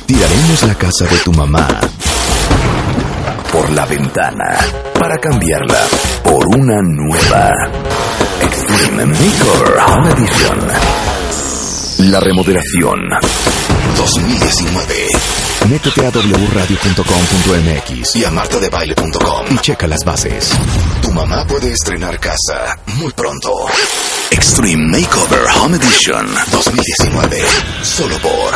Tiraremos la casa de tu mamá por la ventana para cambiarla por una nueva. Extreme Makeover Home Edition. La remodelación 2019. Métete a wradio.com.mx y a martadebaile.com y checa las bases. Tu mamá puede estrenar casa muy pronto. Extreme Makeover Home Edition 2019. Solo por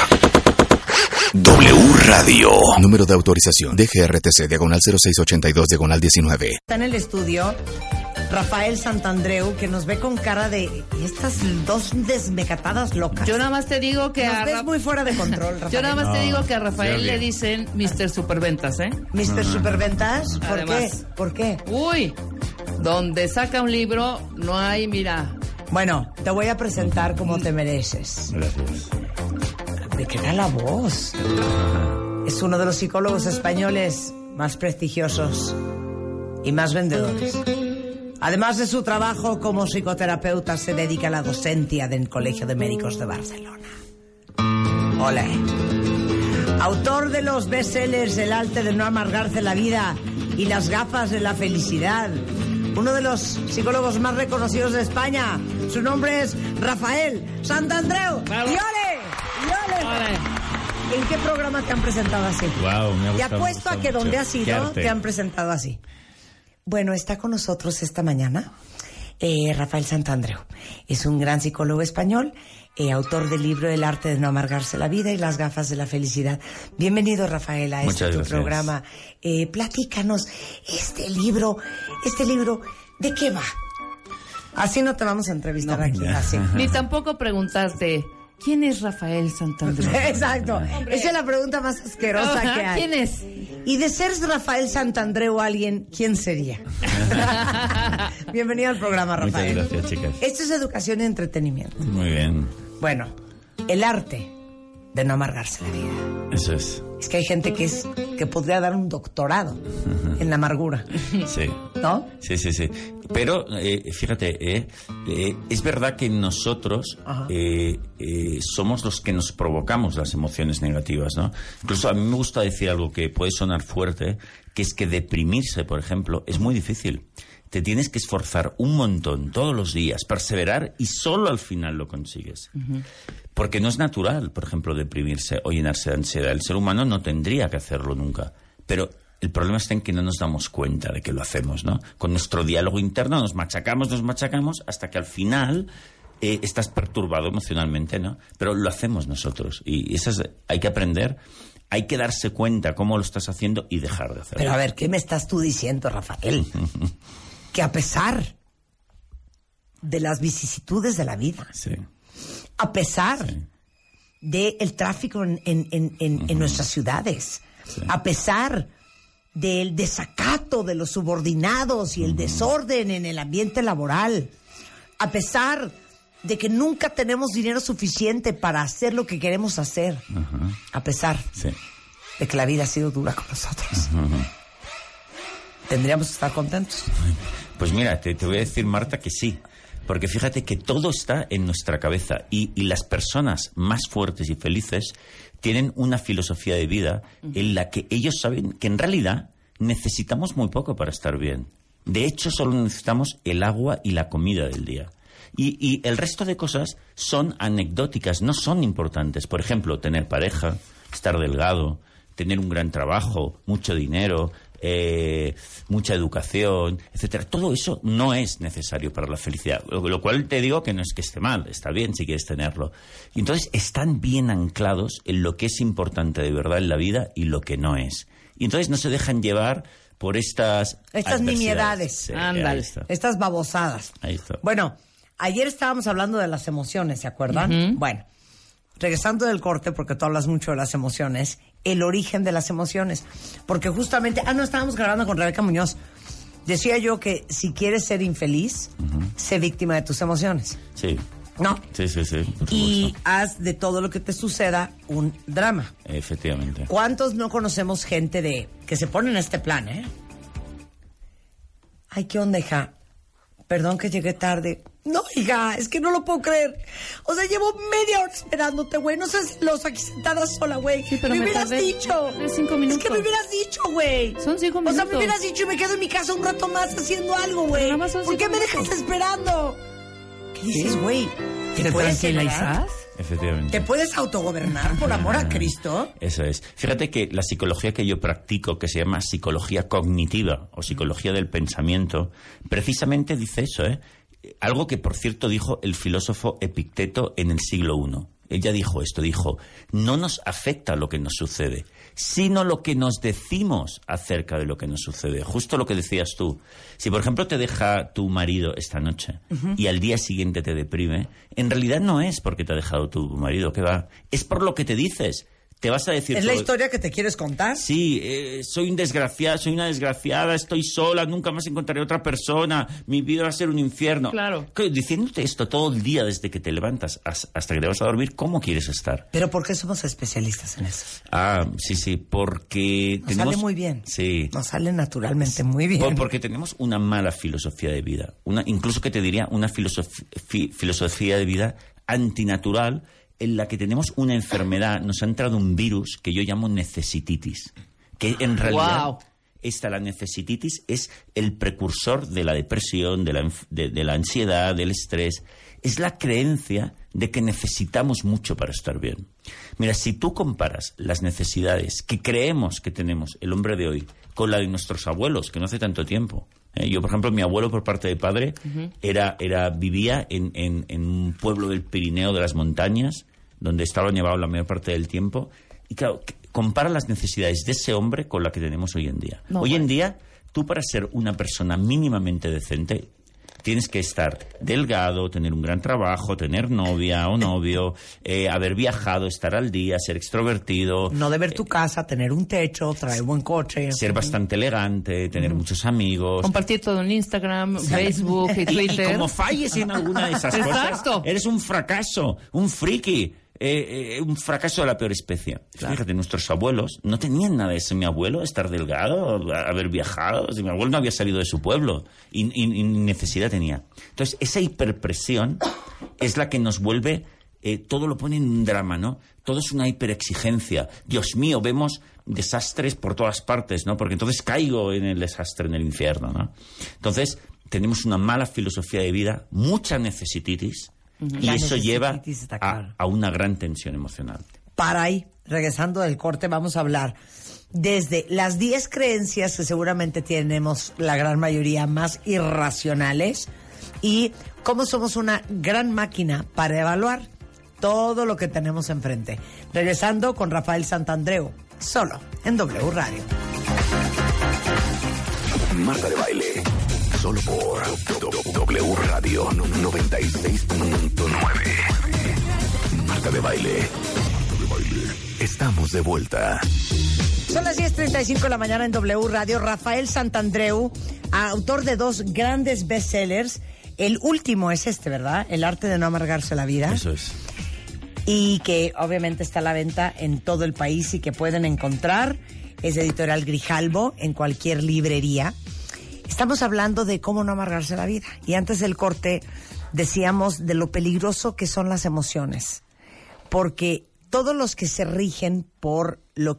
W Radio. Número de autorización DGRTC /0682/19. Está en el estudio Rafael Santandreu, que nos ve con cara de estas dos desmecatadas locas. Yo nada más te digo que nos ves muy fuera de control, Rafael. Yo nada más te digo que a Rafael le dicen Mr. Superventas, ¿eh? ¿Mr. Superventas? ¿Por Además, qué? ¿Por qué? Uy, donde saca un libro no hay, mira. Bueno, te voy a presentar como te mereces. Gracias. ¿De qué da la voz? Es uno de los psicólogos españoles más prestigiosos y más vendedores. Además de su trabajo como psicoterapeuta, se dedica a la docencia del Colegio de Médicos de Barcelona. ¡Ole! Autor de los bestsellers El arte de no amargarse la vida y Las gafas de la felicidad. Uno de los psicólogos más reconocidos de España. Su nombre es Rafael Santandreu. Bravo. ¡Y ole! ¡Y ole! ¿En qué programa te han presentado así? Wow, me ha gustado. Te apuesto a que mucho. donde has ido te han presentado así. Bueno, está con nosotros esta mañana Rafael Santandreu. Es un gran psicólogo español, autor del libro El arte de no amargarse la vida y Las gafas de la felicidad. Bienvenido, Rafael, a este tu programa. Platícanos, este libro, ¿de qué va? Así no te vamos a entrevistar aquí. Así. Ni tampoco preguntaste, ¿quién es Rafael Santandreu? Exacto. Esa es la pregunta más asquerosa que hay. ¿Quién es? Y de ser Rafael Santandreu alguien, ¿quién sería? Bienvenido al programa, Rafael. Muchas gracias, chicas. Esto es educación y entretenimiento. Muy bien. Bueno, el arte de no amargarse la vida. Eso es. Es que hay gente que podría dar un doctorado en la amargura. Sí. ¿No? Sí. Pero, fíjate, es verdad que nosotros somos los que nos provocamos las emociones negativas, ¿no? Incluso a mí me gusta decir algo que puede sonar fuerte, que es que deprimirse, por ejemplo, es muy difícil. Te tienes que esforzar un montón todos los días, perseverar y solo al final lo consigues. Porque no es natural, por ejemplo, deprimirse o llenarse de ansiedad. El ser humano no tendría que hacerlo nunca. Pero el problema está en que no nos damos cuenta de que lo hacemos, ¿no? Con nuestro diálogo interno nos machacamos hasta que al final estás perturbado emocionalmente, ¿no? Pero lo hacemos nosotros. Y hay que aprender, hay que darse cuenta cómo lo estás haciendo y dejar de hacerlo. Pero a ver, ¿qué me estás tú diciendo, Rafael? Que a pesar de las vicisitudes de la vida, Sí. a pesar del tráfico en nuestras ciudades, a pesar del desacato de los subordinados y el desorden en el ambiente laboral, a pesar de que nunca tenemos dinero suficiente para hacer lo que queremos hacer, a pesar de que la vida ha sido dura con nosotros, tendríamos que estar contentos. Pues mira, te voy a decir, Marta, que sí. Porque fíjate que todo está en nuestra cabeza y las personas más fuertes y felices tienen una filosofía de vida en la que ellos saben que en realidad necesitamos muy poco para estar bien. De hecho, solo necesitamos el agua y la comida del día. Y el resto de cosas son anecdóticas, no son importantes. Por ejemplo, tener pareja, estar delgado, tener un gran trabajo, mucho dinero, mucha educación, etcétera. Todo eso no es necesario para la felicidad. Lo cual te digo que no es que esté mal, está bien si quieres tenerlo. Y entonces están bien anclados en lo que es importante de verdad en la vida y lo que no es. Y entonces no se dejan llevar por estas nimiedades. Sí, ándale, estas babosadas. Ahí está. Bueno, ayer estábamos hablando de las emociones, ¿se acuerdan? Bueno, regresando del corte, porque tú hablas mucho de las emociones, el origen de las emociones. Porque justamente, no estábamos grabando con Rebeca Muñoz. Decía yo que si quieres ser infeliz, sé víctima de tus emociones. Sí. ¿No? Sí. Y haz de todo lo que te suceda un drama. Efectivamente. ¿Cuántos no conocemos gente que se pone en este plan, Ay, ¿qué onda, hija? Perdón que llegué tarde. No, hija, es que no lo puedo creer. O sea, llevo media hora esperándote, güey. No seas celosa aquí sentada sola, güey. Sí, pero me me hubieras tardé dicho. 5 minutos. Es que me hubieras dicho, güey. Son 5 O minutos. sea, me hubieras dicho y me quedo en mi casa un rato más haciendo algo, güey. Nada más son ¿Por qué 5 me dejas minutos. esperando? ¿Qué dices, güey? ¿Te puedes tranquilizas? separar? Efectivamente. ¿Te puedes autogobernar, por amor a Cristo? Eso es. Fíjate que la psicología que yo practico, que se llama psicología cognitiva o psicología del pensamiento, precisamente dice eso, ¿eh? Algo que, por cierto, dijo el filósofo Epicteto en el siglo I. Ella dijo esto, dijo, no nos afecta lo que nos sucede, sino lo que nos decimos acerca de lo que nos sucede. Justo lo que decías tú. Si, por ejemplo, te deja tu marido esta noche y al día siguiente te deprime, en realidad no es porque te ha dejado tu marido, ¿qué va? Es por lo que te dices. Te vas a decir... ¿Es la historia que te quieres contar? Sí, soy un desgraciado, soy una desgraciada, estoy sola, nunca más encontraré otra persona, mi vida va a ser un infierno. Claro. Diciéndote esto todo el día desde que te levantas hasta que te vas a dormir, ¿cómo quieres estar? ¿Pero por qué somos especialistas en eso? Ah, sí, porque Nos tenemos... sale muy bien. Sí. Nos sale naturalmente muy bien. Porque tenemos una mala filosofía de vida, incluso que te diría una filosofía de vida antinatural, en la que tenemos una enfermedad, nos ha entrado un virus que yo llamo necesititis, que en realidad Wow. la necesititis es el precursor de la depresión, de la ansiedad, del estrés. Es la creencia de que necesitamos mucho para estar bien. Mira, si tú comparas las necesidades que creemos que tenemos el hombre de hoy con la de nuestros abuelos, que no hace tanto tiempo. Yo, por ejemplo, mi abuelo por parte de padre vivía en un pueblo del Pirineo, de las montañas, donde estaba nevado la mayor parte del tiempo. Y claro, compara las necesidades de ese hombre con la que tenemos hoy en día. No, hoy en día, tú para ser una persona mínimamente decente, tienes que estar delgado, tener un gran trabajo, tener novia o novio, haber viajado, estar al día, ser extrovertido. No deber tu casa, tener un techo, traer buen coche. Ser bastante elegante, tener muchos amigos. Compartir todo en Instagram, Facebook y Twitter. Y como falles en alguna de esas cosas, Exacto. eres un fracaso, un friki. Un fracaso de la peor especie. Claro. Fíjate, nuestros abuelos no tenían nada de eso. Mi abuelo, estar delgado, haber viajado. Mi abuelo no había salido de su pueblo y necesidad tenía. Entonces, esa hiperpresión es la que nos vuelve... todo lo pone en un drama, ¿no? Todo es una hiperexigencia. Dios mío, vemos desastres por todas partes, ¿no? Porque entonces caigo en el desastre, en el infierno, ¿no? Entonces, tenemos una mala filosofía de vida, mucha necesititis... Y La eso lleva está claro. a una gran tensión emocional. Para ahí, regresando del corte, vamos a hablar desde las 10 creencias que seguramente tenemos la gran mayoría más irracionales y cómo somos una gran máquina para evaluar todo lo que tenemos enfrente. Regresando con Rafael Santandreu, solo en W Radio. Marta de Baile, solo por W Radio 96.9. Marta de Baile. Estamos de vuelta. Son las 10:35 de la mañana en W Radio. Rafael Santandreu, autor de 2 grandes bestsellers. El último es este, ¿verdad? El arte de no amargarse la vida. Eso es. Y que obviamente está a la venta en todo el país y que pueden encontrar. Es de Editorial Grijalbo en cualquier librería. Estamos hablando de cómo no amargarse la vida. Y antes del corte decíamos de lo peligroso que son las emociones. Porque todos los que se rigen por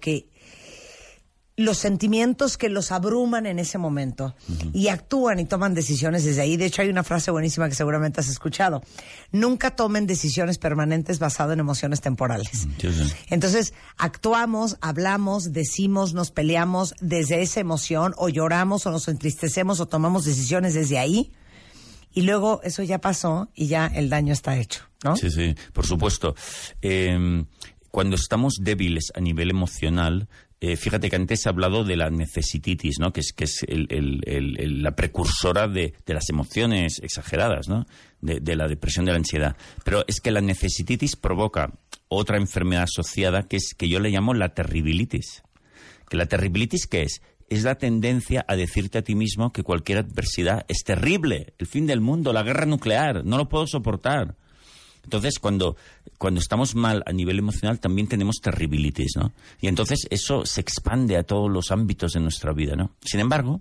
los sentimientos que los abruman en ese momento y actúan y toman decisiones desde ahí. De hecho, hay una frase buenísima que seguramente has escuchado. Nunca tomen decisiones permanentes basadas en emociones temporales. Sí, sí. Entonces, actuamos, hablamos, decimos, nos peleamos desde esa emoción, o lloramos, o nos entristecemos, o tomamos decisiones desde ahí. Y luego eso ya pasó y ya el daño está hecho, ¿no? Sí, sí, por supuesto. Cuando estamos débiles a nivel emocional, fíjate que antes he hablado de la necesititis, ¿no? Que es la precursora de las emociones exageradas, ¿no? De la depresión, de la ansiedad. Pero es que la necesititis provoca otra enfermedad asociada que yo le llamo la terribilitis. Que la terribilitis, ¿qué es? Es la tendencia a decirte a ti mismo que cualquier adversidad es terrible, el fin del mundo, la guerra nuclear, no lo puedo soportar. Entonces, cuando estamos mal a nivel emocional, también tenemos terribilitis, ¿no? Y entonces eso se expande a todos los ámbitos de nuestra vida, ¿no? Sin embargo,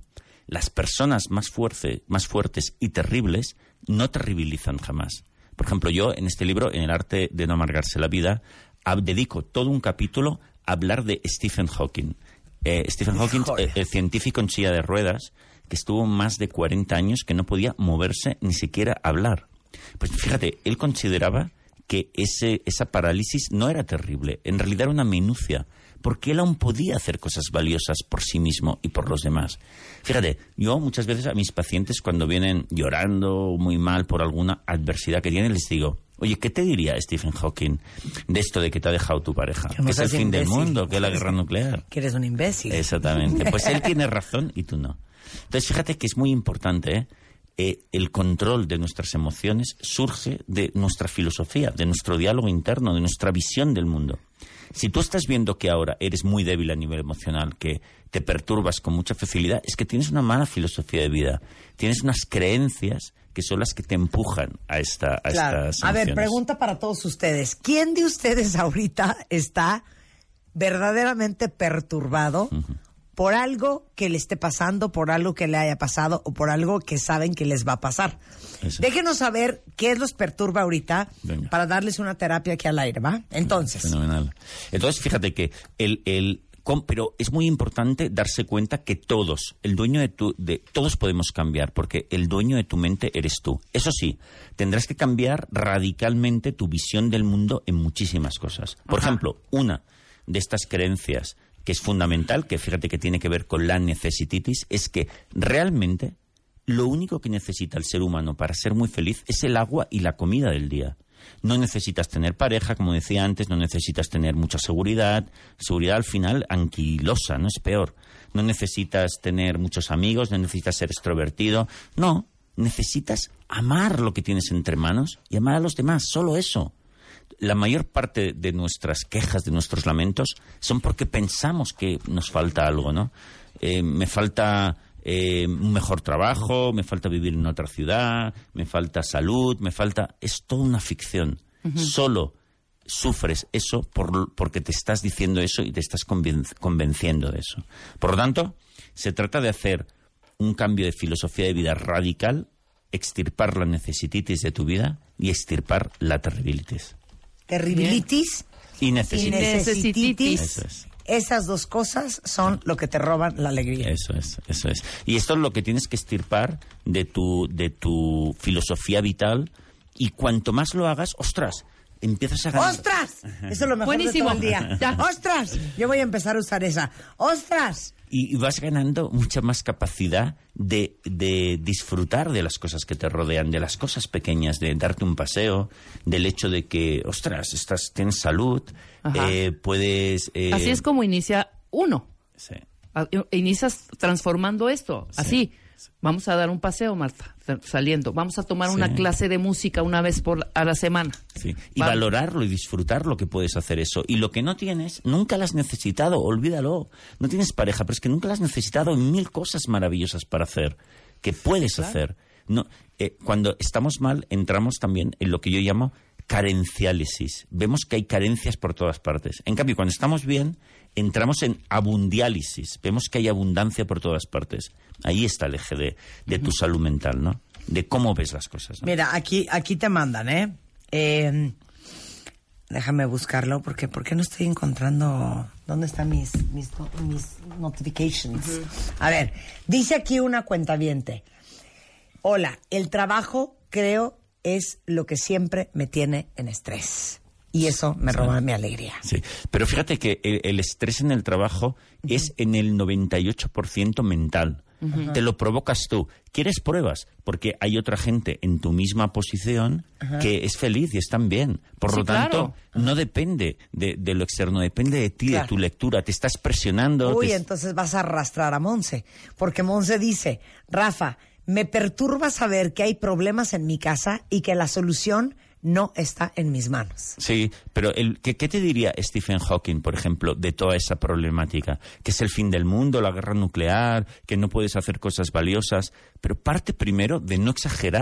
las personas más fuertes y terribles no terribilizan jamás. Por ejemplo, yo en este libro, en El arte de no amargarse la vida, dedico todo un capítulo a hablar de Stephen Hawking. Stephen Hawking, el científico en silla de ruedas, que estuvo más de 40 años que no podía moverse, ni siquiera hablar. Pues fíjate, él consideraba que esa parálisis no era terrible, en realidad era una minucia, porque él aún podía hacer cosas valiosas por sí mismo y por los demás. Fíjate, yo muchas veces a mis pacientes, cuando vienen llorando muy mal por alguna adversidad que tienen, les digo: oye, ¿qué te diría Stephen Hawking de esto de que te ha dejado tu pareja? Que es el fin del mundo, que es la guerra nuclear. Que eres un imbécil. Exactamente. Pues él tiene razón y tú no. Entonces, fíjate que es muy importante, el control de nuestras emociones surge de nuestra filosofía, de nuestro diálogo interno, de nuestra visión del mundo. Si tú estás viendo que ahora eres muy débil a nivel emocional, que te perturbas con mucha facilidad, es que tienes una mala filosofía de vida. Tienes unas creencias que son las que te empujan a estas emociones. A ver, pregunta para todos ustedes. ¿Quién de ustedes ahorita está verdaderamente perturbado por algo que le esté pasando, por algo que le haya pasado o por algo que saben que les va a pasar? Eso. Déjenos saber qué los perturba ahorita. Venga. Para darles una terapia aquí al aire, ¿va? Entonces. Fenomenal. Entonces, fíjate que pero es muy importante darse cuenta que todos, todos podemos cambiar, porque el dueño de tu mente eres tú. Eso sí, tendrás que cambiar radicalmente tu visión del mundo en muchísimas cosas. Por ejemplo, una de estas creencias que es fundamental, que fíjate que tiene que ver con la necesititis, es que realmente lo único que necesita el ser humano para ser muy feliz es el agua y la comida del día. No necesitas tener pareja, como decía antes, no necesitas tener mucha seguridad. Seguridad al final anquilosa, no es peor. No necesitas tener muchos amigos, no necesitas ser extrovertido. No, necesitas amar lo que tienes entre manos y amar a los demás, solo eso. La mayor parte de nuestras quejas, de nuestros lamentos, son porque pensamos que nos falta algo, ¿no? Me falta un mejor trabajo, me falta vivir en otra ciudad, me falta salud, es toda una ficción. Solo sufres eso porque te estás diciendo eso y te estás convenciendo de eso. Por lo tanto, se trata de hacer un cambio de filosofía de vida radical, extirpar la necesititis de tu vida y extirpar la terribilitis. Terribilitis y necesititis. Eso es. Esas dos cosas son lo que te roban la alegría. Eso es. Y esto es lo que tienes que extirpar de tu filosofía vital, y cuanto más lo hagas, ¡ostras!, empiezas a ganar. ¡Ostras! Eso es lo mejor de todo el día. ¡Ostras! Yo voy a empezar a usar esa. ¡Ostras! Y vas ganando mucha más capacidad de disfrutar de las cosas que te rodean, de las cosas pequeñas, de darte un paseo, del hecho de que, ostras, tienes salud, puedes... Así es como inicia uno. Sí. Inicias transformando esto, sí. Así. Vamos a dar un paseo, Marta, saliendo. Vamos a tomar una clase de música una vez a la semana. Sí. Y valorarlo y disfrutar lo que puedes hacer eso. Y lo que no tienes, nunca lo has necesitado, olvídalo. No tienes pareja, pero es que nunca lo has necesitado en 1000 cosas maravillosas para hacer, que puedes hacer. No, cuando estamos mal, entramos también en lo que yo llamo carenciálisis. Vemos que hay carencias por todas partes. En cambio, cuando estamos bien, entramos en abundiálisis. Vemos que hay abundancia por todas partes. Ahí está el eje de tu salud mental, ¿no? De cómo ves las cosas, ¿no? Mira, aquí te mandan, déjame buscarlo, porque ¿por qué no estoy encontrando dónde están mis notifications? A ver, dice aquí una cuentaviente. Hola, el trabajo, creo, es lo que siempre me tiene en estrés. Y eso me roba mi alegría. Sí, pero fíjate que el estrés en el trabajo es en el 98% mental. Te lo provocas tú. ¿Quieres pruebas? Porque hay otra gente en tu misma posición que es feliz y están bien. Por lo tanto, no depende de lo externo, depende de ti, de tu lectura. Te estás presionando. Uy, entonces vas a arrastrar a Monse. Porque Monse dice, Rafa, me perturba saber que hay problemas en mi casa y que la solución no está en mis manos. Sí, pero ¿qué te diría Stephen Hawking, por ejemplo, de toda esa problemática? Que es el fin del mundo, la guerra nuclear, que no puedes hacer cosas valiosas. Pero parte primero de no exagerar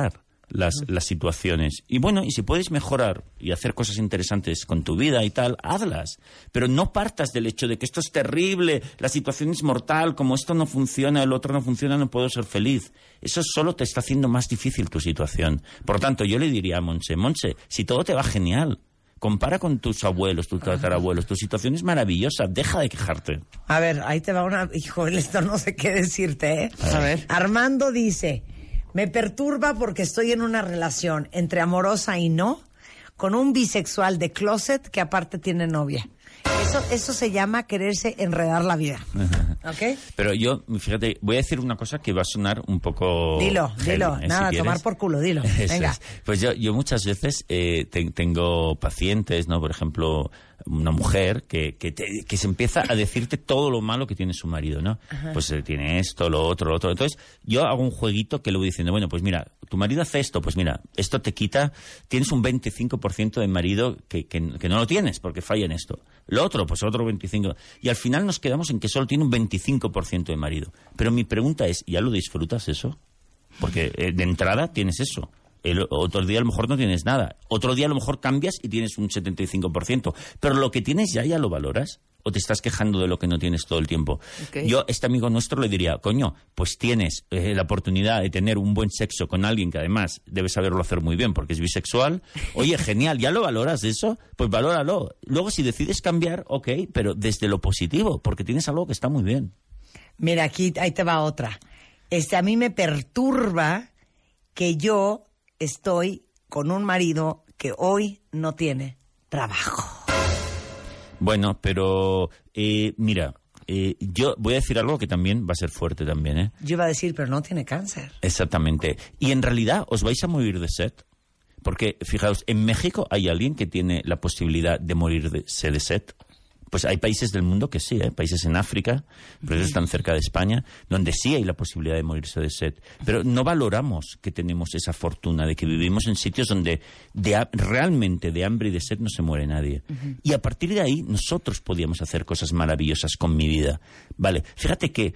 las situaciones. Y bueno, y si puedes mejorar y hacer cosas interesantes con tu vida y tal, hazlas. Pero no partas del hecho de que esto es terrible, la situación es mortal, como esto no funciona, el otro no funciona, no puedo ser feliz. Eso solo te está haciendo más difícil tu situación. Por lo tanto, yo le diría a Montse, si todo te va genial, compara con tus abuelos, tus tatarabuelos, tu situación es maravillosa, deja de quejarte. A ver, ahí te va una... Híjole, esto no sé qué decirte, ¿eh? A ver. Armando dice, me perturba porque estoy en una relación entre amorosa y no, con un bisexual de closet que aparte tiene novia. Eso se llama quererse enredar la vida. ¿Ok? Pero yo, fíjate, voy a decir una cosa que va a sonar un poco... Dilo, nada, si tomar por culo, dilo. Venga. Pues yo muchas veces tengo pacientes, ¿no? Por ejemplo, una mujer que se empieza a decirte todo lo malo que tiene su marido, ¿no? Ajá. Pues tiene esto, lo otro. Entonces, yo hago un jueguito que le voy diciendo, bueno, pues mira, tu marido hace esto, pues mira, esto te quita, tienes un 25% de marido que no lo tienes porque falla en esto. Lo otro, pues otro 25%. Y al final nos quedamos en que solo tiene un 25% de marido. Pero mi pregunta es, ¿ya lo disfrutas eso? Porque de entrada tienes eso. El otro día a lo mejor no tienes nada. Otro día a lo mejor cambias y tienes un 75%. Pero lo que tienes ya lo valoras. ¿O te estás quejando de lo que no tienes todo el tiempo? Okay. Yo, este amigo nuestro le diría, coño, pues tienes la oportunidad de tener un buen sexo con alguien que además debe saberlo hacer muy bien porque es bisexual. Oye, genial, ¿ya lo valoras eso? Pues valóralo. Luego, si decides cambiar, ok, pero desde lo positivo, porque tienes algo que está muy bien. Mira, ahí te va otra. A mí me perturba que yo estoy con un marido que hoy no tiene trabajo. Bueno, pero mira, yo voy a decir algo que también va a ser fuerte también, ¿eh? Yo iba a decir, pero no tiene cáncer. Exactamente. Y en realidad os vais a morir de sed. Porque, fijaos, en México hay alguien que tiene la posibilidad de morirse de sed. Pues hay países del mundo que sí, países en África, pero ellos están cerca de España, donde sí hay la posibilidad de morirse de sed. Pero no valoramos que tenemos esa fortuna de que vivimos en sitios donde realmente de hambre y de sed no se muere nadie. Uh-huh. Y a partir de ahí nosotros podíamos hacer cosas maravillosas con mi vida. Vale, fíjate que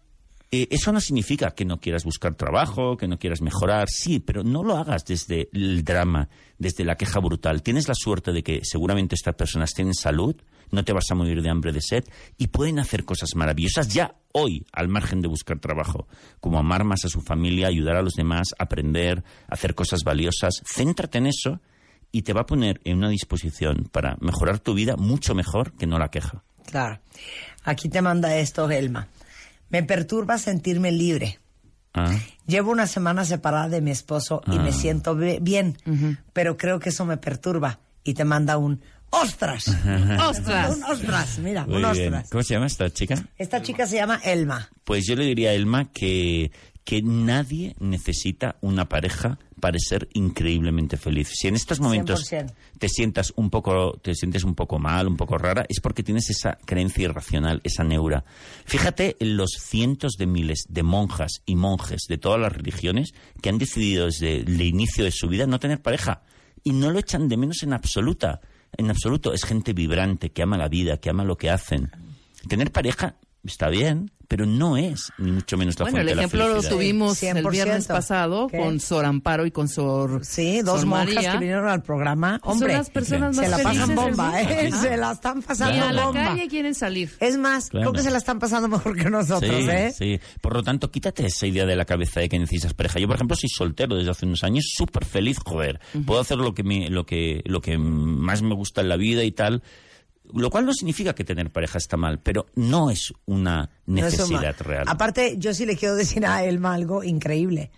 eso no significa que no quieras buscar trabajo, que no quieras mejorar, sí, pero no lo hagas desde el drama, desde la queja brutal. Tienes la suerte de que seguramente estas personas tienen salud, no te vas a morir de hambre, de sed, y pueden hacer cosas maravillosas ya hoy, al margen de buscar trabajo, como amar más a su familia, ayudar a los demás, aprender, hacer cosas valiosas. Céntrate en eso y te va a poner en una disposición para mejorar tu vida mucho mejor que no la queja. Claro. Aquí te manda esto, Elma. Me perturba sentirme libre. Llevo una semana separada de mi esposo y me siento bien, pero creo que eso me perturba. Y te manda un ¡ostras! ¡Ostras! Un ostras, mira, muy un ostras. Bien. ¿Cómo se llama esta chica? Esta chica se llama Elma. Pues yo le diría a Elma que nadie necesita una pareja para ser increíblemente feliz. Si en estos momentos 100%. te sientes un poco mal, un poco rara, es porque tienes esa creencia irracional, esa neura. Fíjate en los cientos de miles de monjas y monjes de todas las religiones que han decidido desde el inicio de su vida no tener pareja. Y no lo echan de menos en absoluto. Es gente vibrante, que ama la vida, que ama lo que hacen. Tener pareja está bien, pero no es ni mucho menos la fuente de la felicidad. Bueno, el ejemplo lo tuvimos 100%. el viernes pasado. ¿Qué? Con Sor Amparo y con Sor Sí, dos Sor monjas María, que vinieron al programa. Hombre, son las personas más se la pasan felices bomba, del mundo. Se la están pasando Y a la bomba. calle quieren salir. Es más, Claro. creo que se la están pasando mejor que nosotros, Sí, ¿eh? sí. Por lo tanto, quítate esa idea de la cabeza de que necesitas pareja. Yo, por ejemplo, soy soltero desde hace unos años, súper feliz, joder. Puedo hacer lo que más me gusta en la vida y tal. Lo cual no significa que tener pareja está mal, pero no es una necesidad real. Aparte, yo sí le quiero decir a Elma algo increíble.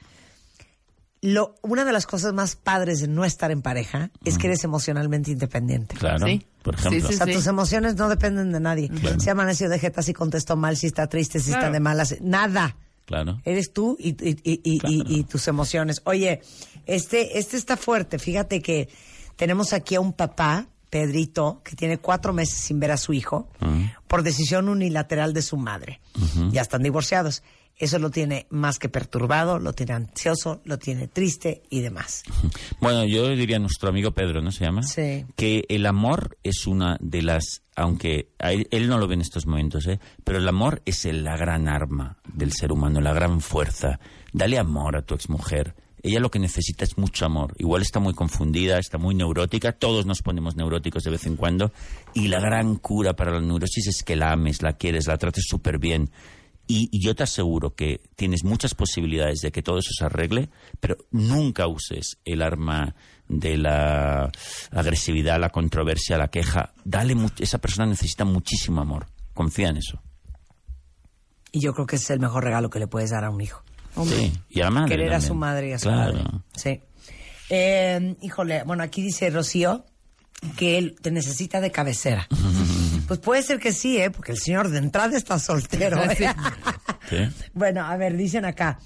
Una de las cosas más padres de no estar en pareja es que eres emocionalmente independiente. Claro, Sí. por ejemplo. Sí, O sea, tus emociones no dependen de nadie. Claro. Si amaneció de jeta, si contestó mal, si está triste, si Claro. está de malas, nada. Claro. Eres tú y tus emociones. Oye, este está fuerte. Fíjate que tenemos aquí a un papá, Pedrito, que tiene 4 meses sin ver a su hijo por decisión unilateral de su madre. Ya están divorciados. Eso lo tiene más que perturbado, lo tiene ansioso, lo tiene triste y demás. Bueno, yo diría a nuestro amigo Pedro, ¿no se llama? Sí. Que el amor es una de las, aunque él no lo ve en estos momentos, pero el amor es la gran arma del ser humano, la gran fuerza. Dale amor a tu exmujer. ella lo que necesita es mucho amor. Igual está muy confundida, está muy neurótica, todos nos ponemos neuróticos de vez en cuando, y la gran cura para la neurosis es que la ames, la quieres, la trates súper bien. Y yo te aseguro que tienes muchas posibilidades de que todo eso se arregle, pero nunca uses el arma de la agresividad, la controversia, la queja. Esa persona necesita muchísimo amor. Confía en eso. Y yo creo que ese es el mejor regalo que le puedes dar a un hijo. Sí, y a la madre Querer también. a su madre y a su Claro. padre. Sí. Híjole, bueno, aquí dice Rocío que él te necesita de cabecera. Pues puede ser que sí, porque el señor de entrada está soltero. Sí. ¿Sí? Bueno, a ver, dicen acá,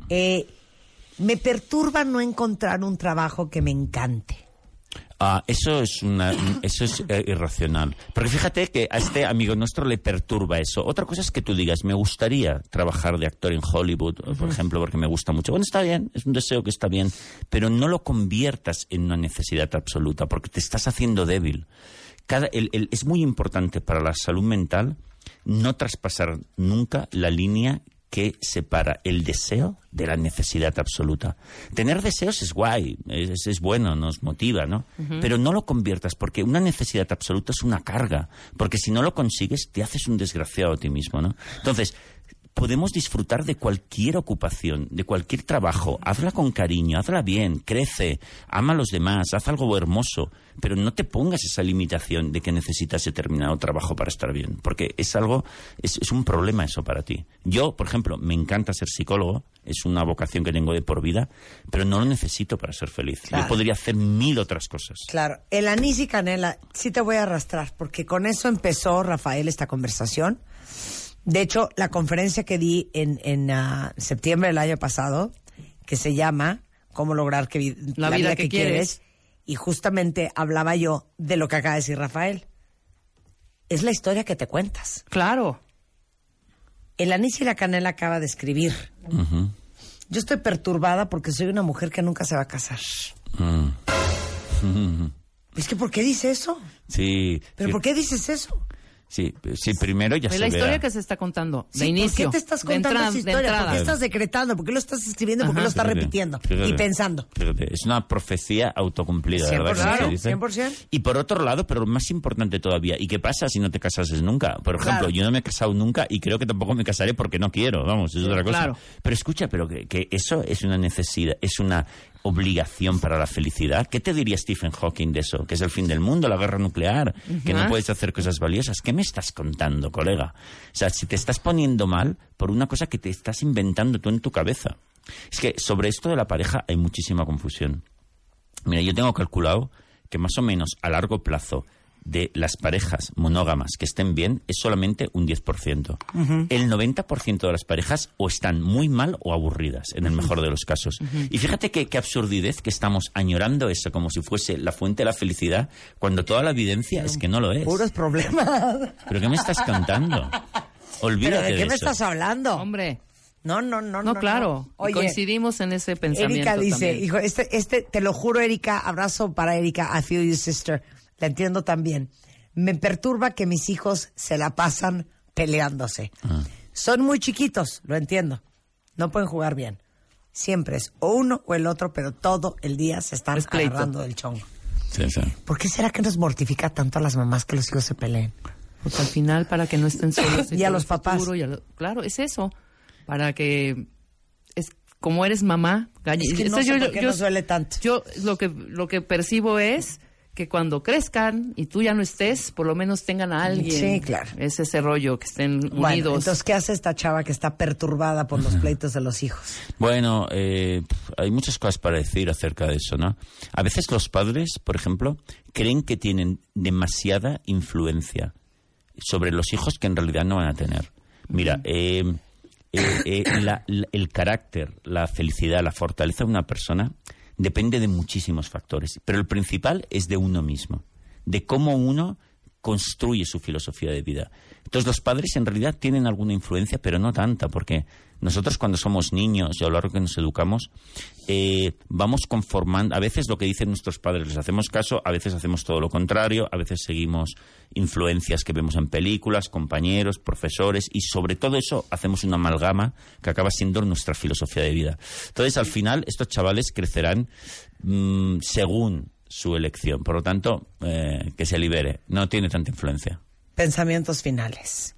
me perturba no encontrar un trabajo que me encante. Eso es irracional. Porque fíjate que a este amigo nuestro le perturba eso. Otra cosa es que tú digas, me gustaría trabajar de actor en Hollywood, por ejemplo, porque me gusta mucho. Bueno, está bien, es un deseo que está bien, pero no lo conviertas en una necesidad absoluta, porque te estás haciendo débil. Es muy importante para la salud mental no traspasar nunca la línea que separa el deseo de la necesidad absoluta. Tener deseos es guay, es bueno, nos motiva, ¿no? Pero no lo conviertas, porque una necesidad absoluta es una carga, porque si no lo consigues te haces un desgraciado a ti mismo, ¿no? Entonces, podemos disfrutar de cualquier ocupación, de cualquier trabajo. Hazla con cariño, hazla bien, crece, ama a los demás, haz algo hermoso, pero no te pongas esa limitación de que necesitas determinado trabajo para estar bien, porque es un problema eso para ti. Yo, por ejemplo, me encanta ser psicólogo, es una vocación que tengo de por vida, pero no lo necesito para ser feliz. Claro. Yo podría hacer 1000 otras cosas. Claro, el anís y canela, sí te voy a arrastrar, porque con eso empezó, Rafael, esta conversación. De hecho, la conferencia que di en septiembre del año pasado, que se llama ¿Cómo lograr la vida que quieres? Y justamente hablaba yo de lo que acaba de decir Rafael. Es la historia que te cuentas. Claro. El anís y la canela acaba de escribir. Uh-huh. Yo estoy perturbada porque soy una mujer que nunca se va a casar. Es que ¿por qué dice eso? Sí. ¿Pero por qué dices eso? Sí, primero ya se la historia verá. que se está contando, de Sí, inicio. ¿por qué te estás contando esa historia? ¿Por qué estás decretando? ¿Por qué lo estás escribiendo? ¿Por qué lo estás repitiendo? Fíjate. Y pensando. Fíjate, es una profecía autocumplida, 100%, ¿verdad? claro, Se dice. 100%. Y por otro lado, pero más importante todavía, ¿y qué pasa si no te casases nunca? Por ejemplo, Claro. yo no me he casado nunca y creo que tampoco me casaré porque no quiero, vamos, es otra cosa. Claro. Pero escucha, pero que eso es una necesidad, es una obligación para la felicidad. ¿Qué te diría Stephen Hawking de eso? Que es el fin del mundo, la guerra nuclear, que no puedes hacer cosas valiosas. ¿Qué me estás contando, colega? O sea, si te estás poniendo mal por una cosa que te estás inventando tú en tu cabeza. Es que sobre esto de la pareja hay muchísima confusión. Mira, yo tengo calculado que más o menos a largo plazo de las parejas monógamas que estén bien es solamente un 10%. El 90% de las parejas o están muy mal o aburridas, en el mejor de los casos. Y fíjate qué absurdidez que estamos añorando eso como si fuese la fuente de la felicidad, cuando toda la evidencia es que no lo es. Puros problemas. ¿Pero qué me estás cantando? Olvídate ¿Pero de qué me eso. estás hablando? Hombre. No. No, claro. Oye, coincidimos en ese pensamiento Erika dice, también. hijo, te lo juro, Erika, abrazo para Erika, I feel you, sister. La entiendo también. Me perturba que mis hijos se la pasan peleándose. Son muy chiquitos, lo entiendo. No pueden jugar bien. Siempre es o uno o el otro, pero todo el día se están Es pleito. agarrando del chongo. Sí, sí. ¿Por qué será que nos mortifica tanto a las mamás que los hijos se peleen? Pues al final, para que no estén solos. Y a todo los el papás. futuro, claro, es eso. Para que... como eres mamá... Es que no sé por qué nos duele tanto. Yo lo que percibo es que cuando crezcan y tú ya no estés, por lo menos tengan a alguien. Sí, claro. Es ese rollo, que estén unidos. Bueno, entonces, ¿qué hace esta chava que está perturbada por los pleitos de los hijos? Bueno, hay muchas cosas para decir acerca de eso, ¿no? A veces los padres, por ejemplo, creen que tienen demasiada influencia sobre los hijos que en realidad no van a tener. Mira, el carácter, la felicidad, la fortaleza de una persona depende de muchísimos factores, pero el principal es de uno mismo, de cómo uno construye su filosofía de vida. Entonces los padres en realidad tienen alguna influencia, pero no tanta, porque nosotros cuando somos niños y a lo largo que nos educamos, vamos conformando, a veces lo que dicen nuestros padres les hacemos caso, a veces hacemos todo lo contrario, a veces seguimos influencias que vemos en películas, compañeros, profesores, y sobre todo eso hacemos una amalgama que acaba siendo nuestra filosofía de vida. Entonces al final estos chavales crecerán según su elección, por lo tanto que se libere, no tiene tanta influencia. Pensamientos finales.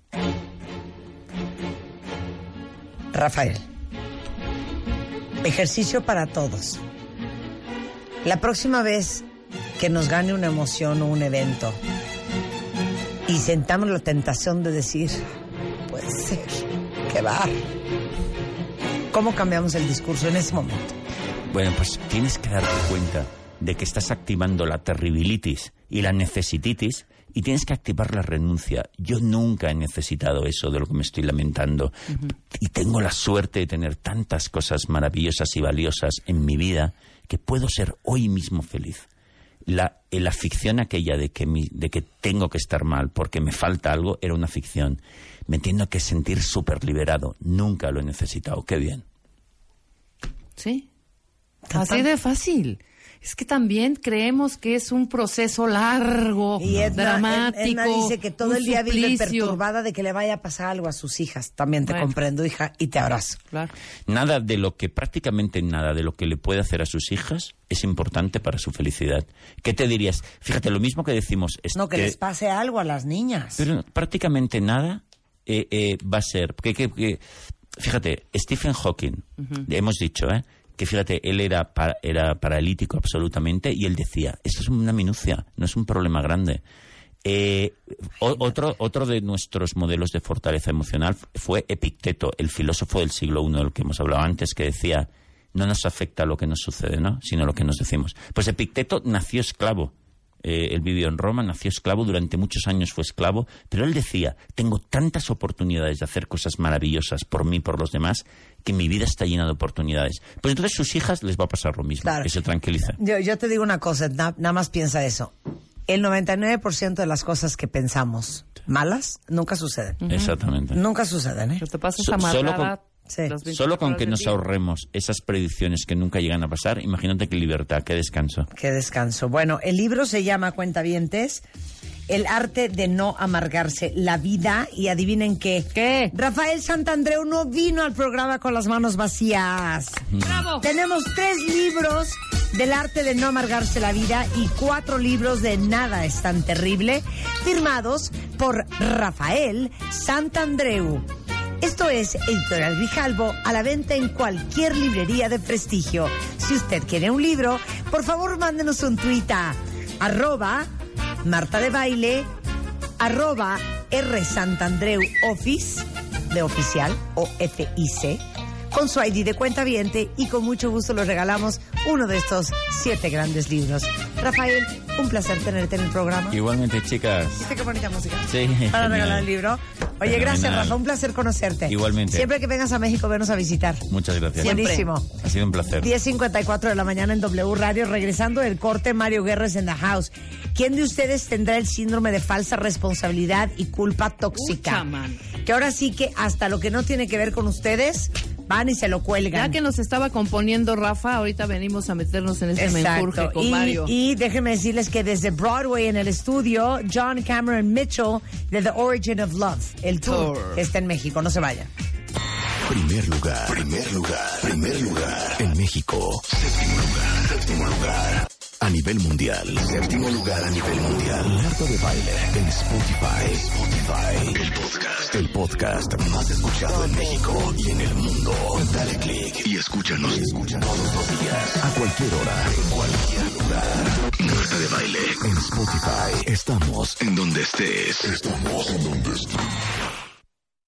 Rafael, ejercicio para todos. La próxima vez que nos gane una emoción o un evento y sentamos la tentación de decir, puede ser, qué va. ¿Cómo cambiamos el discurso en ese momento? Bueno, pues tienes que darte cuenta de que estás activando la terribilitis y la necesititis y tienes que activar la renuncia. Yo nunca he necesitado eso de lo que me estoy lamentando. Y tengo la suerte de tener tantas cosas maravillosas y valiosas en mi vida que puedo ser hoy mismo feliz. La ficción aquella de que tengo que estar mal porque me falta algo era una ficción. Me tengo que sentir súper liberado. Nunca lo he necesitado. Qué bien. Sí. Así de fácil. Es que también creemos que es un proceso largo, y dramático. Edna dice que todo el día vive perturbada de que le vaya a pasar algo a sus hijas. También te comprendo, hija, y te abrazo. Claro. Prácticamente nada de lo que le puede hacer a sus hijas es importante para su felicidad. ¿Qué te dirías? Fíjate, lo mismo que decimos... No, que les pase algo a las niñas. Pero prácticamente nada va a ser... Fíjate, Stephen Hawking, hemos dicho, que fíjate, él era paralítico absolutamente y él decía, esto es una minucia, no es un problema grande. Otro de nuestros modelos de fortaleza emocional fue Epicteto, el filósofo del siglo I, del que hemos hablado antes, que decía, no nos afecta lo que nos sucede, ¿no?, sino lo que nos decimos. Pues Epicteto nació esclavo. Él vivió en Roma, nació esclavo, durante muchos años fue esclavo, pero él decía, tengo tantas oportunidades de hacer cosas maravillosas por mí y por los demás, que mi vida está llena de oportunidades. Pues entonces sus hijas les va a pasar lo mismo, claro. Que se tranquilicen. Yo te digo una cosa, nada más piensa eso. El 99% de las cosas que pensamos malas nunca suceden. Exactamente. Nunca suceden, Pero te pasas amargada. Solo con que nos ahorremos esas predicciones que nunca llegan a pasar, imagínate qué libertad, qué descanso. Qué descanso. Bueno, el libro se llama, cuentavientes, El arte de no amargarse la vida. Y adivinen qué. Rafael Santandreu no vino al programa con las manos vacías. ¡Bravo! Tenemos 3 libros del arte de no amargarse la vida y 4 libros de Nada es tan terrible, firmados por Rafael Santandreu. Esto es Editorial Grijalbo, a la venta en cualquier librería de prestigio. Si usted quiere un libro, por favor mándenos un tuit a @Marta de Baile, @RSantandreuOffice, de oficial, OFIC, con su ID de cuentaviente, y con mucho gusto les regalamos uno de estos 7 grandes libros. Rafael, un placer tenerte en el programa. Igualmente, chicas. ¿Viste qué bonita música? Sí. Para regalar el libro. Oye, gracias, Rafa, un placer conocerte. Igualmente. Siempre que vengas a México, venos a visitar. Muchas gracias. Buenísimo. Ha sido un placer. 10:54 de la mañana en W Radio. Regresando del corte, Mario Guerres en the house. ¿Quién de ustedes tendrá el síndrome de falsa responsabilidad y culpa tóxica? Que ahora sí que hasta lo que no tiene que ver con ustedes, van y se lo cuelgan. Ya que nos estaba componiendo Rafa, ahorita venimos a meternos en este menjurje con Mario. Y déjenme decirles que desde Broadway en el estudio, John Cameron Mitchell de The Origin of Love, el tour que está en México. No se vayan. Primer lugar. En México. Séptimo lugar. A nivel mundial. Séptimo lugar a nivel mundial. Marta de Baile en Spotify. El podcast más escuchado en México y en el mundo. Dale click y escúchanos todos los días. A cualquier hora. En cualquier lugar. Marta de Baile en Spotify. Estamos en donde estés.